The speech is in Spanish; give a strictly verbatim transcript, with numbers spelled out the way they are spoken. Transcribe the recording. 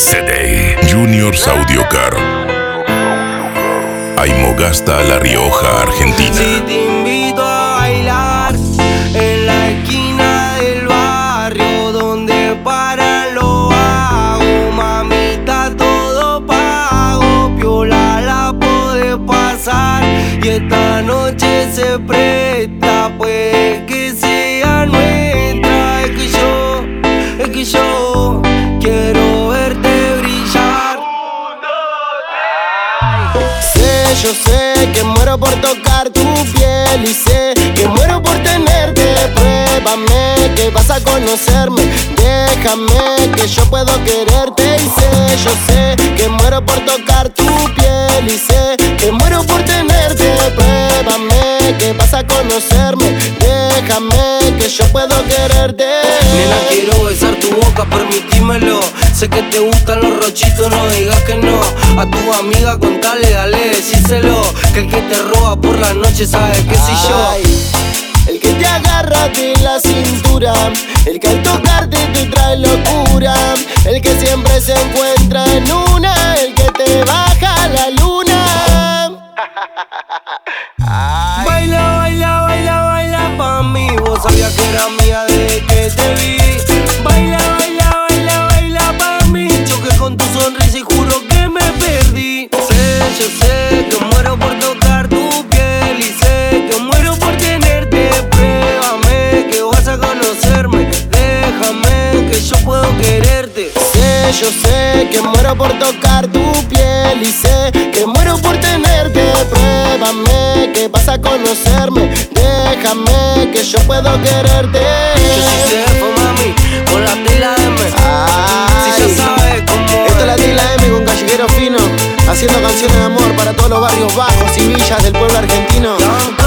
C D, Juniors Audiocar, Aymogasta, La Rioja, Argentina. Si te invito a bailar en la esquina del barrio donde paran los vagos, mamita, todo pago, piola la podés pasar y esta noche se presta, puede que sea nuestra. Es que yo, es que yo quiero verte brillar. Sé, yo sé que muero por tocar tu piel y sé que muero por tenerte. Pruébame que vas a conocerme, déjame que yo puedo quererte. Y sé, yo sé que muero por tocar tu piel y sé que muero por tenerte. Pruébame que vas a conocerme, déjame que yo puedo quererte. Nena, quiero besar tu boca, permitímelo. Sé que te gustan los rochitos, no digas que no. A tu amiga contale, dale, decíselo, que el que te roba por la noche sabe que soy yo. El que te agarra de la cintura, el que al tocarte te trae locura, el que siempre se encuentra en una, el que te baja la luna. Ay. Baila, baila, baila, baila pa' mí. Vos sabías que era mía desde que te vi. Baila, baila, baila, baila pa' mí. Choqué con tu sonrisa y juro que me perdí. Sé, yo sé que muero por tocar tu piel y sé que muero por tenerte. Pruébame que vas a conocerme, déjame que yo puedo quererte. Sé, yo sé que muero por tocar tu piel y sé que muero por tenerte. Pruébame que vas a conocerme, déjame que yo puedo quererte. Yo soy Cerfo, mami, con la tela M. Ay, si ya sabes cómo. Esto es la tela M con Callejero Fino, haciendo canciones de amor para todos los barrios bajos y villas del pueblo argentino.